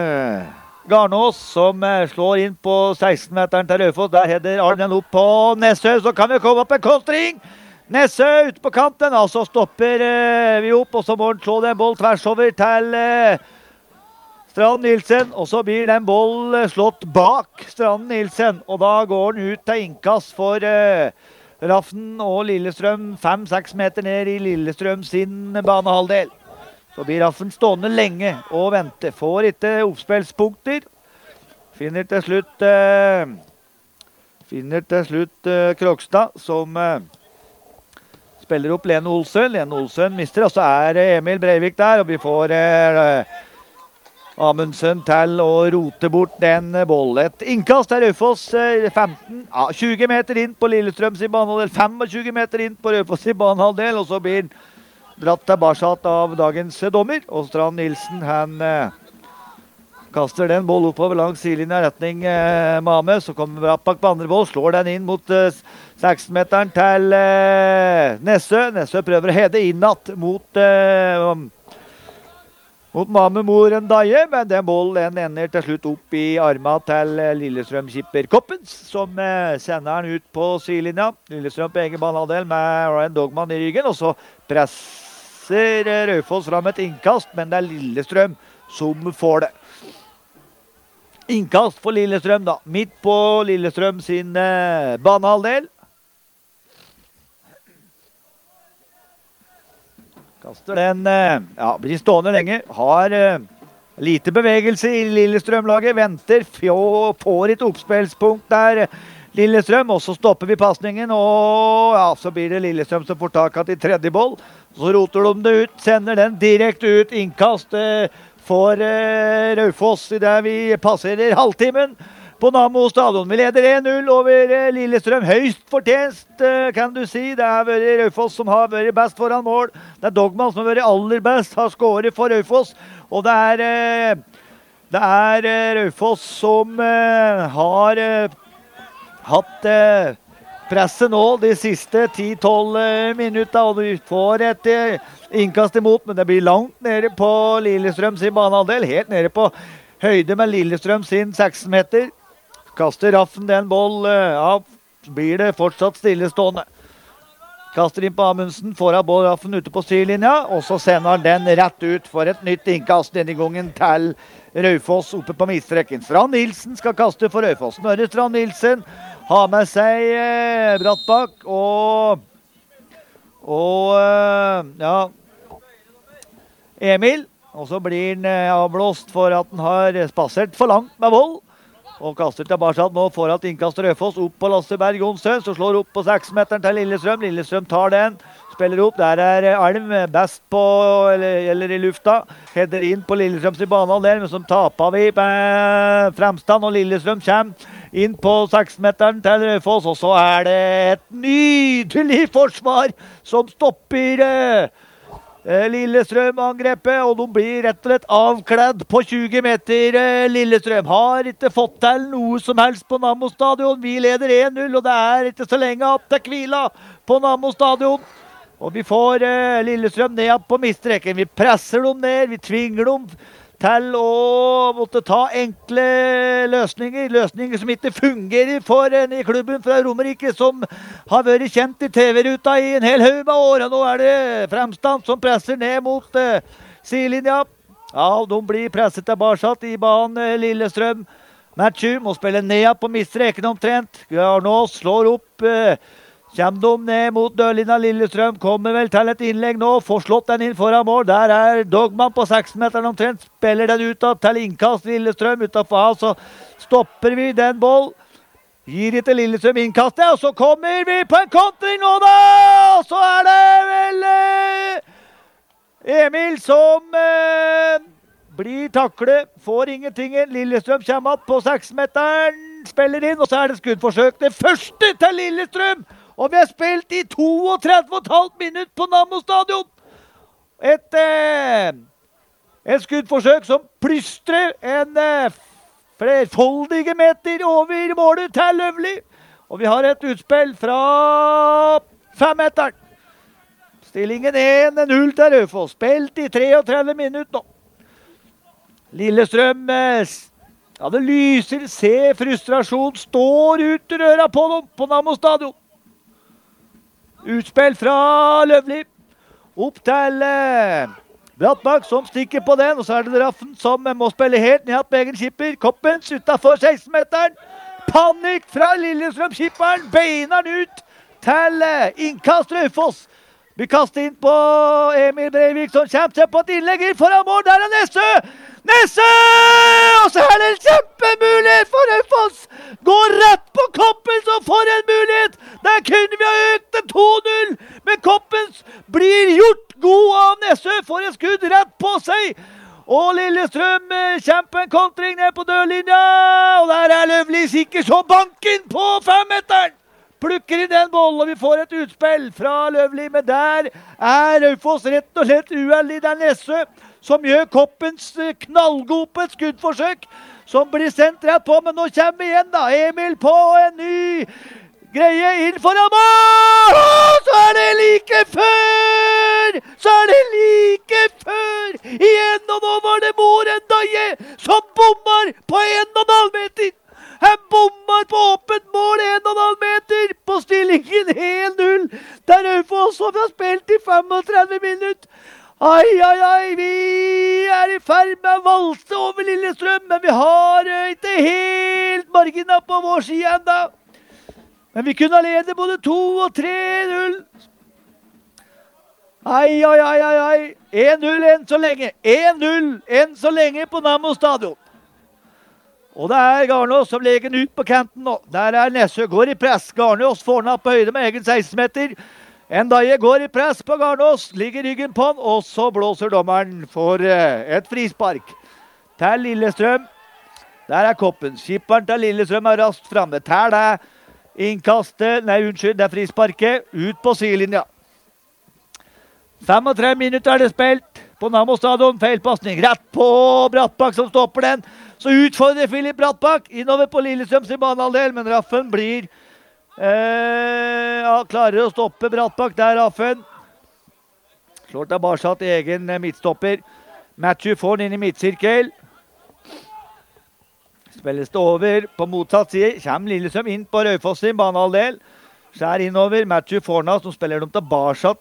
Garnås, som slår inn på 16-meteren til Raufoss. Der header Arnen opp på Nessø, så kan vi komme opp en kontring. Nessø ut på kanten, altså stopper vi opp, og så må han slå den boll tvers over til Strand Nilsen, og så blir den boll slått bak Strand Nilsen, og da går den ut til innkast for Raffen og Lillestrøm, 5-6 meter ned i Lillestrøm sin banehalvdel. Så blir Raffen stående lenge og vente, får ikke oppspillspunkter, finner til slutt Krokstad, som spiller opp Lene Olsen. Lene Olsen mister, og så er Emil Breivik der, og vi får Amundsen til å rote bort den bollen. Et innkast til Raufoss, 20 meter inn på Lillestrøm sin banehalvdel, 25 meter inn på Raufoss sin banehalvdel, og så blir dratt tilbake av dagens dommer, og Strand Nilsen, han kaster den boll oppover langs sidelinja retning Mame, så kommer Brattbakk på andre boll, slår den inn mot 16-meteren til Nessø. Nessø prøver å hede innatt mot Mame Moren Daje, men den bollen ender til slutt opp i armen til Lillestrøm-kipper Koppens, som sender den ut på sidelinja. Lillestrøm på egen banehalvdel med Ryan Dogman i ryggen, og så presser Raufoss fram et innkast, men det er Lillestrøm som får det. Innkast for Lillestrøm da, midt på Lillestrøm sin banehalvdel. Kaster den, blir stående lenge, har lite bevegelse i Lillestrøm-laget, venter, får et oppspillspunkt der Lillestrøm, og så stopper vi passningen, og så blir det Lillestrøm som får tak i tredje boll. Så roter de det ut, sender den direkte ut, innkast for Raufoss i det vi passerer halvtimen på Nammo stadion. Vi leder 1-0 over Lillestrøm. Høyst fortjent, kan du si. Det har vært Raufoss som har vært best foran mål. Det er Dogman som har vært aller best, har skåret for Raufoss. Og det er Raufoss som har hatt presset nå de siste 10-12 minutter, og vi får et innkast imot, men det blir langt nede på Lillestrøm sin banehalvdel, helt nede på høyde med Lillestrøm sin 16 meter. Kaster Raffen den boll, blir det fortsatt stillestående. Kaster inn på Amundsen, får av Bård Raffen ute på styrlinja, og så sender han den rett ut for et nytt innkast denne gangen til Raufoss oppe på midtstreken. Strand Nilsen skal kaste for Raufoss. Snorre Strand Nilsen har med seg Brattbakk og Emil. Og så blir han avblåst for at han har spassert for langt med vold. Og kaster tilbake nå for at innkaster Raufoss opp på Lasseberg Jonsson, så slår opp på 6-meteren til Lillestrøm. Lillestrøm tar den, spiller opp. Der er Alm best på, eller i lufta. Header inn på Lillestrøms i banen der, men som taper vi fremstand, og Lillestrøm kommer inn på 6-meteren til Raufoss, og så er det et nydelig forsvar som stopper Lillestrøm-angrepet, og de blir rett og slett avkledd på 20 meter. Lillestrøm har ikke fått til noe som helst på Nammo stadion. Vi leder 1-0, og det er ikke så lenge at det hvila på Nammo stadion. Og vi får Lillestrøm ned på midtstreken. Vi presser dem ned, vi tvinger dem til å måtte ta enkle løsninger som ikke fungerer for en i klubben fra Romerike, som har vært kjent i TV-ruta i en hel haug med år, og nå er det Fremstand som presser ned mot sidelinja. Ja, de blir presset tilbake i banen. Lillestrøm Matchu må spille ned på midtstreken omtrent. Garnås slår opp, kommer de ned mot dørlinja. Lillestrøm kommer vel til et innlegg nå, får slått den inn foran mål. Der er Dogman på 6-meteren omtrent, spiller den ut til innkast Lillestrøm utenfor av, så stopper vi den boll. Gir ikke Lillestrøm innkastet, og så kommer vi på en kontring nå da! Og så er det vel Emil som blir taklet, får ingenting. Lillestrøm kommer opp på 6-meteren, spiller inn, og så er det skuddforsøk. Det første til Lillestrøm! Og vi har spilt i 32,5 minutter på Nammo stadion. Et skuddforsøk som plystrer en flerfoldige meter over målet til Løvli. Og vi har et utspill fra 5-meteren. Stillingen 1-0 til Raufoss. Spilt i 33 minutter nå. Lillestrøm, ja, det lyser, se frustrasjon, står ut røra på dem på Nammo stadion. Utspill fra Løvli. Opp til Brattbakk som stikker på den, og så er det Raffen som må spille helt ned på egen skipper. Koppens utenfor 16-meteren. Panikk fra Lillestrøm-skipperen. Beiner ut til innkast Raufoss. Vi kaster inn på Emil Breivik som kommer til på et innlegg foran mål. Der er Nesse! Nesse! Og så er det en kjempemulighet for Raufoss! Går rett på Koppens og får en mulighet! Der kunne vi ha økt til 2-0! Men Koppens blir gjort god av Nesse, får et skudd rett på seg! Og Lillestrøm kjemper en kontring ned på dørlinja! Og der er Løvli sikker som banken på 5-meteren! Plukker inn den bollen, og vi får et utspill fra Løvli, men der er Raufoss rett og slett uheldig. Det er Nesse som gjør Koppens knallgod på et skuddforsøk, som blir sendt rett på, men nå kommer vi igjen da. Emil på en ny greie inn foran mål! Så er det like før! Igjen, og nå var det Moren Daje som bommer på 1,5 meter! Han bommer på åpent mål 1,5 meter på stillingen 1-0. Der Raufoss som har spilt i 35 minutter. Ai, vi er i ferd med å valse over Lillestrøm, men vi har ikke helt margina på vår side enda. Men vi kunne lede både 2 og 3-0. Ai. 1-0 enn så lenge. 1-0 enn så lenge på Nammo stadion. Og det er Garnås som legger den ut på kanten nå. Der er Nesse, går i press. Garnås får den opp på høyde med egen 16-meter. Ndaye går i press på Garnås, ligger ryggen på han, og så blåser dommeren for et frispark til Lillestrøm. Der koppen. Skipperen til Lillestrøm raskt fremme. Tær det. Innkastet. Nei, unnskyld, det frisparket. Ut på sidelinja. 35 minutter det spilt på Nammo stadion. Feilpassning. Rett på Brattbakk som stopper den. Så utfordrer Filip Brattbakk innover på Lillestrøms i banehalvdel, men Raffen blir klarer å stoppe Brattbakk der, Raffen. Slår tilbake til egen midtstopper. Matthew får den inn i midtsirkel. Spilles det over på motsatt side. Kommer Lillestrøm inn på Raufoss sin banehalvdel. Skjær innover. Matthew Forna som spiller dem tilbake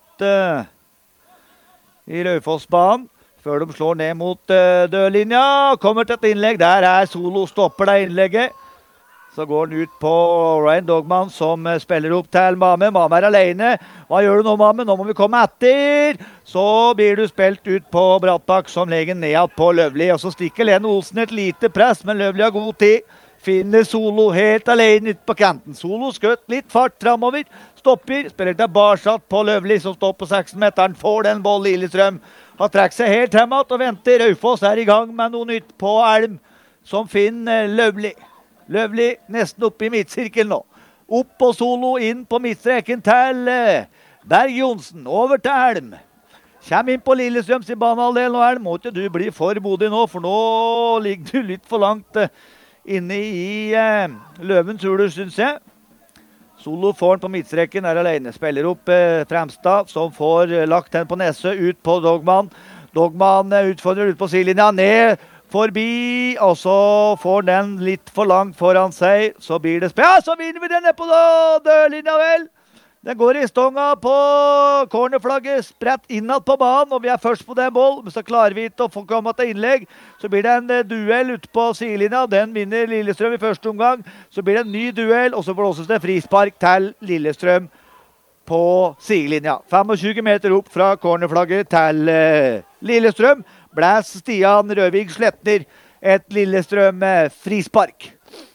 i Raufoss-banen. Før de slår ned mot dørlinja. Kommer til et innlegg. Der Solo, stopper det innlegget. Så går han ut på Ryan Dogman som spiller opp til Mame. Mame alene. Hva gjør du nå, Mame? Nå må vi komme etter. Så blir du spilt ut på Brattbakk som legger ned på Løvli. Og så stikker Lene Olsen et lite press, men Løvli har god tid. Finner Solo helt alene ut på kanten. Solo skjøt litt fart fremover. Stopper, spiller tilbake på Løvli som står på 16-meteren. Får den ball Lillestrøm. Har trekt seg helt hjemmet og venter. Raufoss i gang med noe nytt på Elm som finner Løvli. Løvli nesten oppe i midtsirkel nå. Opp på Solo, inn på midtstreken til Berg Jonsen. Over til Elm. Kjem inn på Lillestrøms i banehalvdelen og Elm. Må ikke du bli for modig nå, for nå ligger du litt for langt inne i Løvens hule, synes jeg. Solo får den på midtstreken, alene. Spiller opp Fremstad, som får lagt den på nese, ut på Dogman. Dogman utfordrer ut på sidelinja, ned, forbi, og så får den litt for langt foran seg. Så blir det spill. Ja, så vinner vi den ned på dørlinja, vel. Den går i stonga på cornerflagget, spredt innad på banen, og vi først på den boll, men så klarer vi ikke å få komme til innlegg. Så blir det en duell ute på sidelinja, den vinner Lillestrøm i første omgang. Så blir det en ny duell, og så blåses det frispark til Lillestrøm på sidelinja. 25 meter opp fra cornerflagget til Lillestrøm. Blæs Stian Røvig Sletner et Lillestrøm frispark.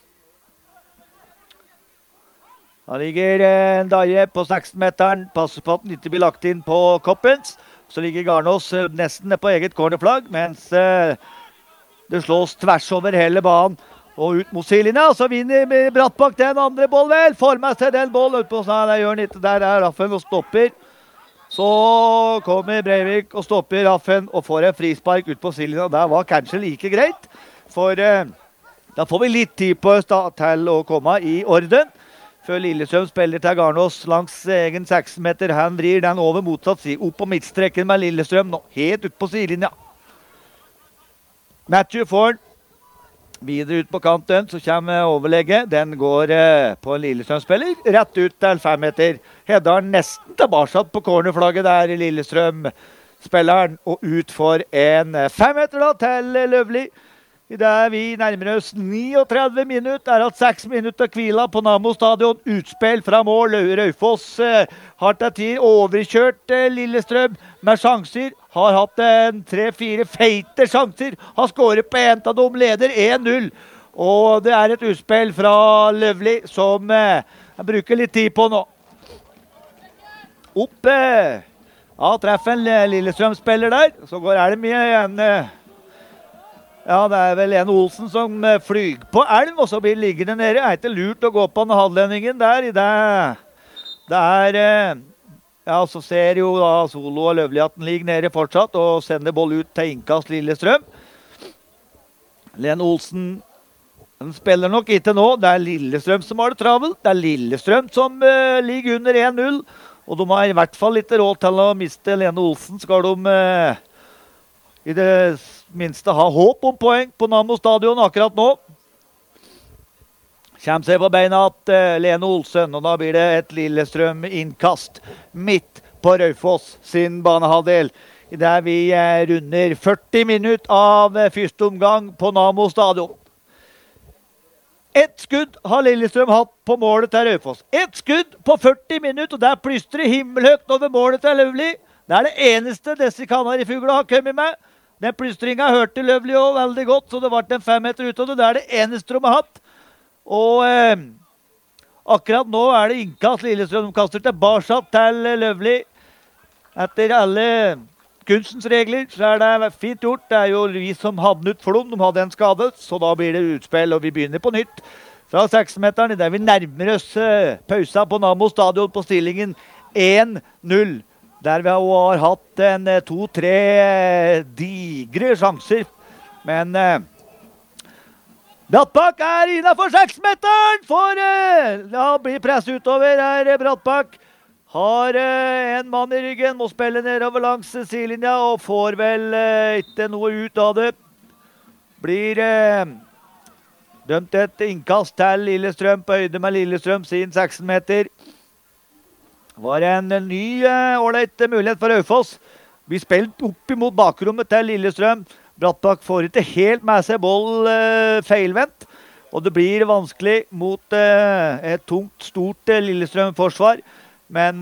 Da ligger en Daje på 16-meteren, passer på at den ikke blir lagt inn på Koppens. Så ligger Garnås nesten på eget cornerflagg, mens det slås tvers over hele banen og ut mot sidelinja. Så vinner Brattbakk den andre boll vel. Får med seg den boll ut på seg. Det gjør han ikke. Der Raffen og stopper. Så kommer Breivik og stopper Raffen og får en frispark ut på sidelinja. Det var kanskje like greit, for da får vi litt tid på oss til å komme i orden. Før Lillestrøm spiller til Garnås langs egen 16 meter. Han vrir den over motsatt side. Opp på midtstreken med Lillestrøm nå. Helt ut på sidelinja. Matthew får den. Videre ut på kanten så kommer overlegget. Den går på en Lillestrøm-spiller. Rett ut til 5 meter. Hedder nesten tilbake på cornerflagget der i Lillestrøm-spilleren. Og ut for en 5 meter da til Løvli. I det vi nærmer oss 39 minutter, hatt 6 minutter hvila på Nammo stadion. Utspill fra mål. Raufoss har til tid overkjørt Lillestrøm med sjanser. Har hatt 3-4 feite sjanser. Har skåret på en av dem, leder 1-0. Og det et utspill fra Løvli som jeg bruker litt tid på nå. Opp. Treffer en Lillestrøm-spiller der. Så går Elm igjen. Ja, det vel Lene Olsen som flyger på Elm, og så blir liggende nede. Det ikke lurt å gå på den halvlendingen der. Ja, så ser jo da Solo og Løvli at den ligger nede fortsatt, og sender boll ut til innkast Lillestrøm. Lene Olsen, den spiller nok ikke nå. Det Lillestrøm som har det travelt. Det Lillestrøm som ligger under 1-0, og de har i hvert fall litt råd til å miste Lene Olsen. Skal de i det minste ha håp om poeng på Nammo stadion akkurat nå. Kjem seg på beina at Lene Olsen, og da blir det et Lillestrøm innkast midt på Raufoss sin banehalvdel. I det vi runder 40 minutter av første omgang på Nammo stadion. Ett skudd har Lillestrøm hatt på målet til Raufoss. Ett skudd på 40 minutter, og der plystrer himmelhøgt over målet til Løvli. Det det eneste disse kanarifugler har kommet med. Den plystringen hørte Løvli også veldig godt, så det ble en 5 meter ut av det. Det det eneste de har hatt. Og akkurat nå det innkast Lillestrøm. De kaster tilbake til Løvli. Etter alle kunstens regler, så det fint gjort. Det jo vi som hadde ut Flom, de hadde en skade, så da blir det utspill, og vi begynner på nytt. Fra 6-meteren, der vi nærmer oss pausa på Nammo stadion på stillingen 1-0. Der vi har hatt 2-3 digre sjanser. Men Brattbakk innenfor 6-meteren, for da blir press utover her. Brattbakk har en mann i ryggen, må spille nedover langs sidelinja, og får vel ikke noe ut av det. Blir dømt et innkast til Lillestrøm på høyde med Lillestrøm sin 16-meter. Var en ny ålreit mulighet for Raufoss. Vi spilte opp imot bakrommet til Lillestrøm. Brattbakk får ikke helt med seg boll feilvendt, og det blir vanskelig mot et tungt, stort Lillestrøm-forsvar. Men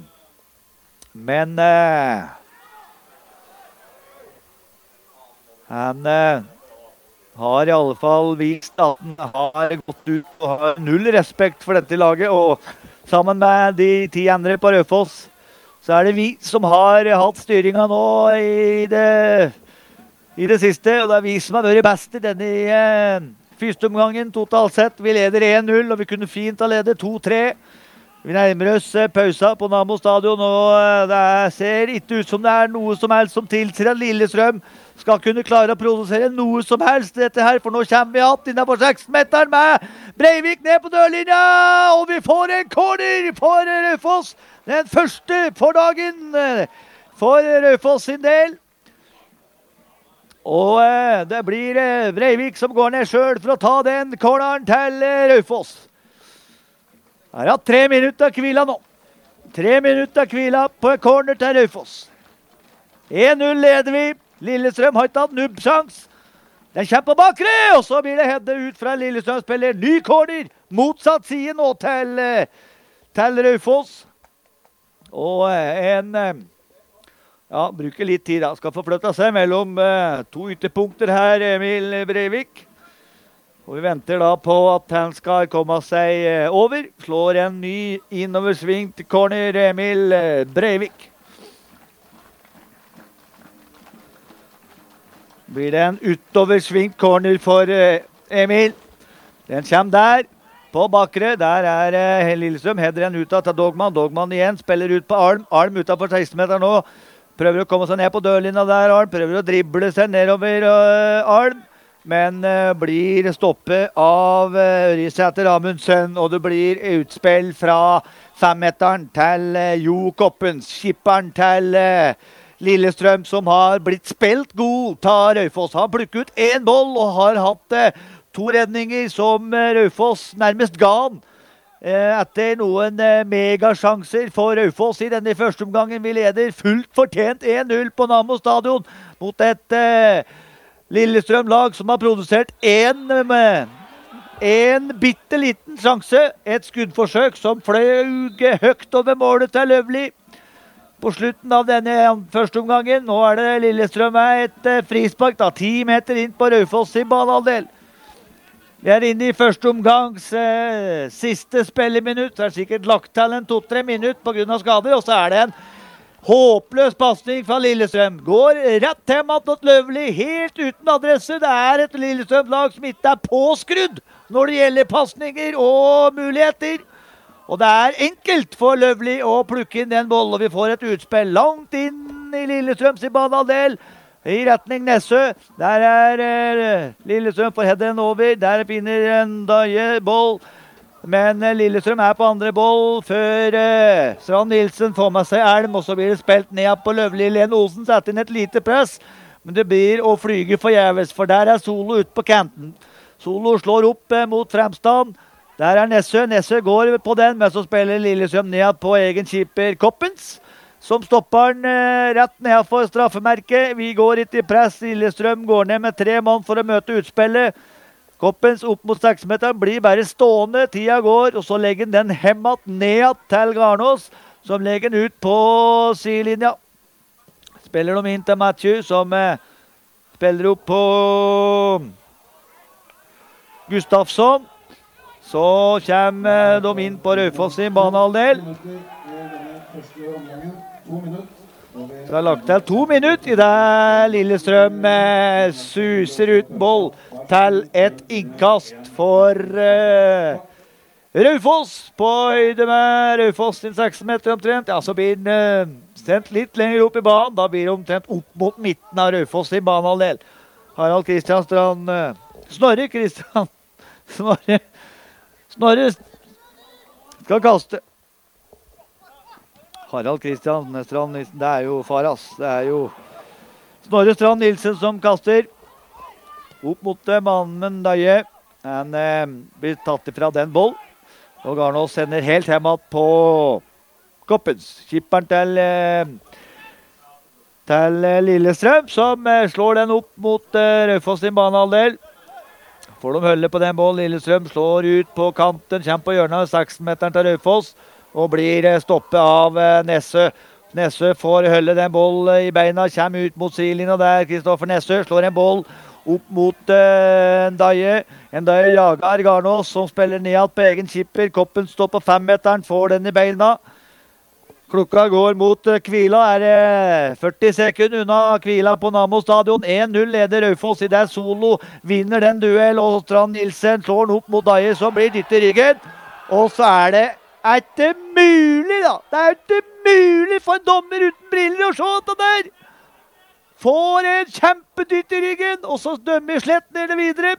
han har i alle fall vist at han har gått ut og har null respekt for dette laget, og sammen med de 10 andre på Raufoss, så det vi som har hatt styringen nå i det siste, og det vi som har vært best i denne første omgangen totalt sett. Vi leder 1-0, og vi kunne fint ha ledet 2-3. Vi nærmer oss pausa på Nammo stadion, og det ser ikke ut som det noe som helst som tilsier at Lillestrøm skal kunne klare å produsere noe som helst dette her, for nå kommer vi att innenfor 6-meteren med Breivik ned på dørlinja, og vi får en corner for Raufoss. Den første for dagen for Raufoss sin del. Og det blir Breivik som går ned selv for å ta den corneren til Raufoss. Her har 3 minutter hvila nå. 3 minutter hvila på en corner til Raufoss. 1-0 leder vi. Lillestrøm har ikke hatt nubbsjans. Den kommer på bakre, og så blir det heddet ut fra Lillestrøm spiller ny corner. Motsatt side nå til Raufoss. Og bruker litt tid da. Skal forflytte seg mellom 2 ytterpunkter her, Emil Breivik. Og vi venter da på at han skal komme seg over. Slår en ny innoversvingt corner, Emil Breivik. Blir det en utoversvingt corner for Emil. Den kommer der, på bakre. Der Lillestrøm, header den ut av Dogman. Dogman igjen, spiller ut på Alm. Alm utenfor 16-meter nå. Prøver å komme seg ned på dørlinja der, Alm. Prøver å drible seg nedover Alm. Men blir stoppet av Risæter Amundsen, og det blir utspill fra 5-meteren til Jo Koppens, skipperen til Lillestrøm, som har blitt spilt god, tar Raufoss. Han plukker ut 1 boll og har hatt 2 redninger som Raufoss nærmest ga han. Etter noen megasjanser for Raufoss i denne første omgangen. Vi leder fullt fortjent 1-0 på Nammo stadion mot et Lillestrøm-lag som har produsert en bitte liten sjanse. Et skuddforsøk som fløy høyt over målet til Løvli på slutten av denne første omgangen. Nå det Lillestrøm med et frispark, 10 meter inn på Raufoss i banehalvdel. Vi inne i første omgangs siste spilleminutt. Det sikkert lagt til en 2-3 minutter på grunn av skader, og så det en håpløs passning fra Lillestrøm. Går rett til mot Løvli, helt uten adresse. Det et Lillestrøm-lag som ikke påskrudd når det gjelder passninger og muligheter. Og det enkelt for Løvli å plukke inn den bollen, og vi får et utspill langt inn i Lillestrøms banehalvdel. I retning Nessø. Der Lillestrøm får headen over. Der finner en Daje boll. Men Lillestrøm på andre boll før Strand Nilsen får med seg Elm, og så blir det spilt ned på Løvli. Lene Olsen setter inn et lite press, men det blir å flyge forgjeves, for der Solo ute på kanten. Solo slår opp mot Fremstad. Der Nessø. Nessø går på den, men så spiller Lillestrøm ned på egen keeper Koppens, som stopper den rett ned for straffemerket. Vi går ikke i press. Lillestrøm går ned med 3 mann for å møte utspillet. Koppens opp mot 6-meteren blir bare stående, tida går, og så legger den hemmet ned til Garnås, som legger den ut på sidelinja. Spiller de inn til Matthew, som spiller opp på Gustafsson. Så kommer de inn på Raufoss i banehalvdel. Det har lagt til 2 minutter I det Lillestrøm suser uten boll til et innkast for Raufoss på høyde med Raufoss sin 6 meter omtrent. Ja, så blir den sendt litt lenger opp I banen. Da blir det omtrent opp mot midten av Raufoss sin banehalvdel. Harald Kristian Strand, Snorre Kristian, Snorre skal kaste. Harald Kristian Strand, det jo faras. Det jo Snorre Strand Nilsen som kaster. Opp mot mannen Døye. Han blir tatt ifra den boll. Og Garnås sender helt hjemme på Koppens. Kipperen til Lillestrøm, som slår den opp mot Raufoss sin banehalvdel. Får de holde på den bollen. Lillestrøm slår ut på kanten, kommer på hjørnet av 16-meteren til Raufoss, og blir stoppet av Nessø. Nessø får holde den bollen I beina, kommer ut mot sidelinjen der. Kristoffer Nessø slår en boll opp mot Døye. En Døye jager Garnås, som spiller ned på egen kipper. Koppen står på 5-meteren, får den I beina. Klokka går mot Kvila, 40 sekunder unna Kvila på Nammo stadion. 1-0 leder Raufoss I det Solo, vinner den duell, og Strand Nilsen slår den opp mot Døye, som blir dytt I ryggen. Og så det ikke mulig da, det ikke mulig for en dommer uten briller å se det der. Får en kjempedytt I ryggen, og så dømmer slett ned det videre.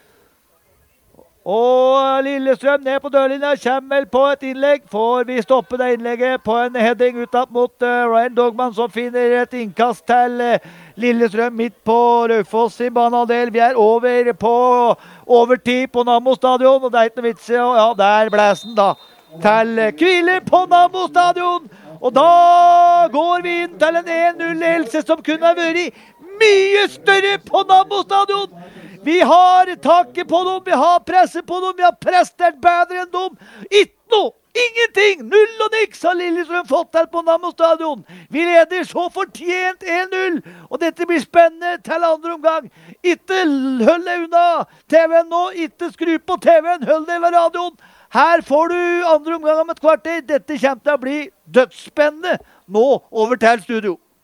Og Lillestrøm ned på dørlinja, kommer vel på et innlegg. Får vi stoppe det innlegget på en heading utad mot Ryan Dogman, som finner et innkast til Lillestrøm midt på Raufoss sin banehalvdel. Vi over på overtid på Nammo stadion, og det ikke noe vits I, og ja, der blæsen da. Til Kvile på Nammo stadion. Og da går vi inn til en 1-0-ledelse som kunne ha vært mye større på Nammo stadion. Vi har taket på dem, vi har presset på dem, vi har presset bedre enn dem. Ikke noe, ingenting, 0 og niks har Lillestrøm fått til på Nammo stadion. Vi leder så fortjent 1-0, og dette blir spennende til andre omgang. Ikke hold deg unna TV-en nå, ikke skru på TV-en, hold deg ved radioen. Her får du andre omgang om et kvarter. Dette kommer til å bli dødsspennende. Nå over til studio.